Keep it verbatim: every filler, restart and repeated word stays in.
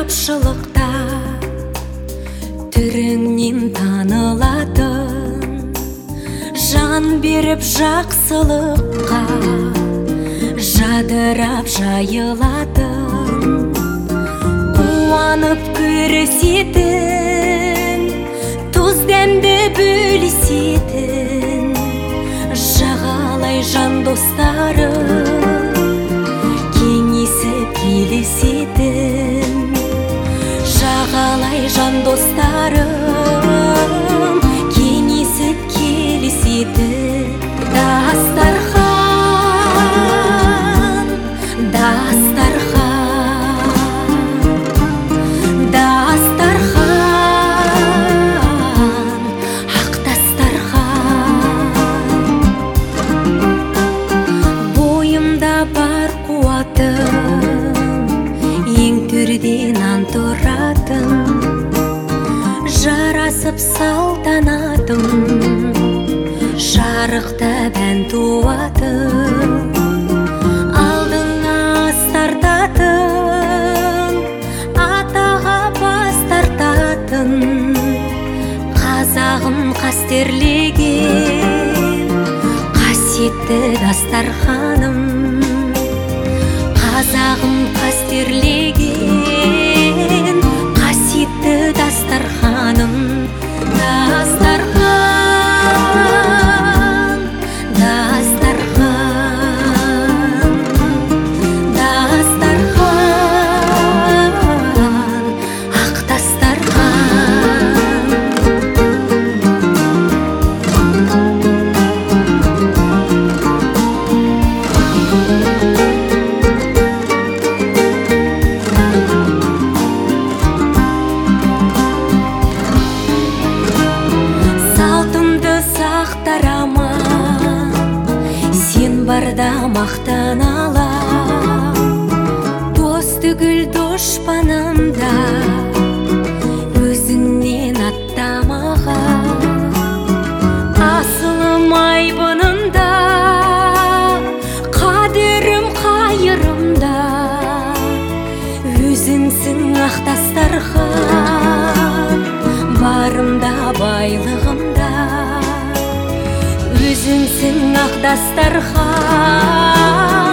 тапшылықта түріңнен танылатын, жан беріп жақсылыққа жадырап жайылатын, қуанып көрісетін, тұз дәмді бөлісетін, жағалай жан достары кеңесіп келісетін, жағалай жан достарым кеңесіп келісетін. Дастархан, дастархан, дастархан, ақ дастархан. Бойымда бар қуатым, ең төрден нан тұратын, жарасып салтанатым, жарықта бән туатын, алдыңа ас тартатын, атаға бас тартатын, қазағым қастерлеген қасиетті дастарханым, қазағым қастерлеген қасиетті дастарханым. Дастархан, дастархан, дастархан, ақ дастархан. Сен барда мақтан алам, дос түгіл дұшпанымда өзіңнен аттамаған, асылым айбынымда, қадірім қайырымда, өзіңсің ақ дастархан, барымда байлығымда, өзіңсің ақ дастархан.